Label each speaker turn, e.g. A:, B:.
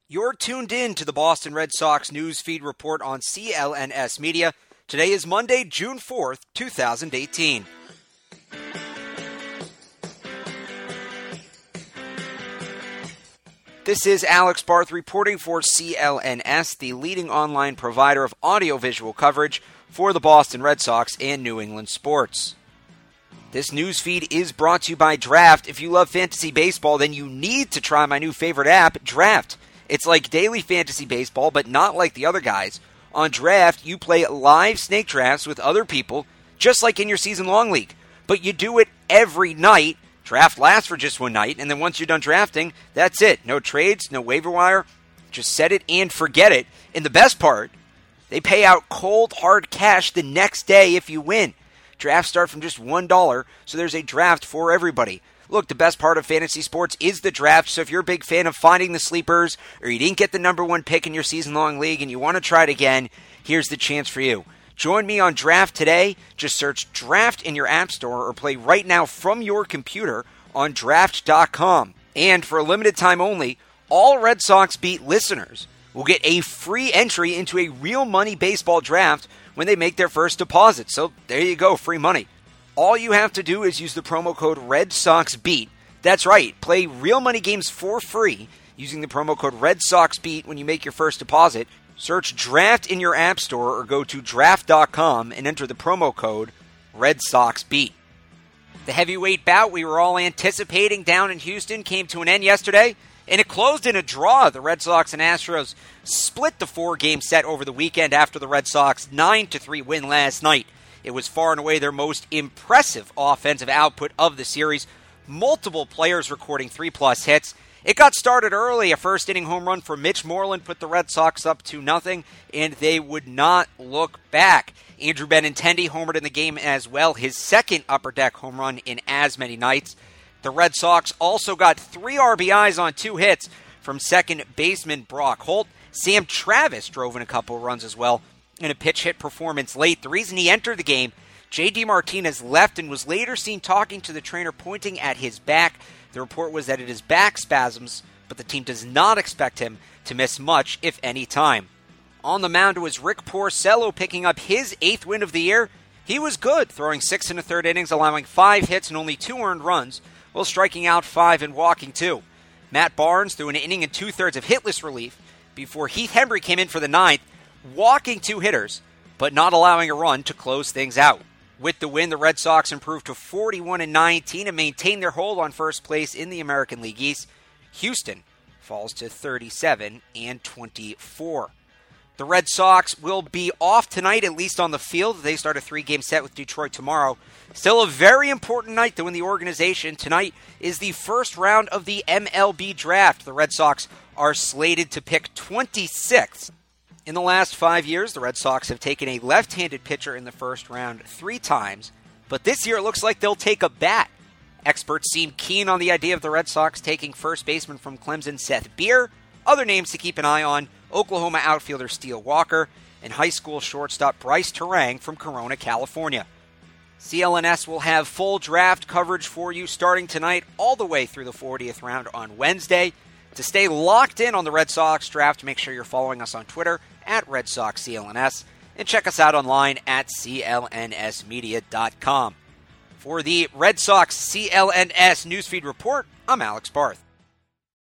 A: You're tuned in to the Boston Red Sox news feed report on CLNS Media. Today is Monday, June 4th, 2018. This is Alex Barth reporting for CLNS, the leading online provider of audiovisual coverage for the Boston Red Sox and New England sports. This news feed is brought to you by Draft. If you love fantasy baseball, then you need to try my new favorite app, Draft. It's like daily fantasy baseball, but not like the other guys. On Draft, you play live snake drafts with other people, just like in your season-long league. But you do it every night. Draft lasts for just one night, and then once you're done drafting, that's it. No trades, no waiver wire. Just set it and forget it. And the best part, they pay out cold, hard cash the next day if you win. Drafts start from just $1, so there's a draft for everybody. Look, the best part of fantasy sports is the draft, so if you're a big fan of finding the sleepers, or you didn't get the number one pick in your season-long league and you want to try it again, here's the chance for you. Join me on Draft today. Just search Draft in your app store or play right now from your computer on Draft.com. And for a limited time only, all Red Sox Beat listeners will get a free entry into a real money baseball draft when they make their first deposit. So there you go, free money. All you have to do is use the promo code RedSoxBeat. That's right, play real money games for free using the promo code RedSoxBeat when you make your first deposit. Search Draft in your app store or go to Draft.com and enter the promo code RedSoxBeat. The heavyweight bout we were all anticipating down in Houston came to an end yesterday, and it closed in a draw. The Red Sox and Astros split the 4-game set over the weekend after the Red Sox 9-3 win last night. It was far and away their most impressive offensive output of the series. Multiple players recording 3+ hits. It got started early. A first-inning home run for Mitch Moreland put the Red Sox up 2-0, and they would not look back. Andrew Benintendi homered in the game as well, his second Upper Deck home run in as many nights. The Red Sox also got 3 RBIs on 2 hits from second baseman Brock Holt. Sam Travis drove in a couple runs as well in a pitch-hit performance late. The reason he entered the game, J.D. Martinez left and was later seen talking to the trainer pointing at his back. The report was that it is back spasms, but the team does not expect him to miss much, if any, time. On the mound was Rick Porcello picking up his 8th win of the year. He was good, throwing 6 1/3 innings, allowing 5 hits and only 2 earned runs, while striking out 5 and walking 2. Matt Barnes threw an inning and 2/3 of hitless relief before Heath Hembree came in for the 9th, walking 2 hitters, but not allowing a run to close things out. With the win, the Red Sox improved to 41-19 and maintained their hold on first place in the American League East. Houston falls to 37-24. The Red Sox will be off tonight, at least on the field. They start a 3-game set with Detroit tomorrow. Still a very important night, though, in the organization. Tonight is the first round of the MLB draft. The Red Sox are slated to pick 26th. In the last 5 years, the Red Sox have taken a left-handed pitcher in the first round 3 times, but this year it looks like they'll take a bat. Experts seem keen on the idea of the Red Sox taking first baseman from Clemson Seth Beer. Other names to keep an eye on, Oklahoma outfielder Steele Walker and high school shortstop Bryce Terang from Corona, California. CLNS will have full draft coverage for you starting tonight all the way through the 40th round on Wednesday. To stay locked in on the Red Sox draft, make sure you're following us on Twitter at RedSoxCLNS and check us out online at clnsmedia.com. For the Red Sox CLNS Newsfeed Report, I'm Alex Barth.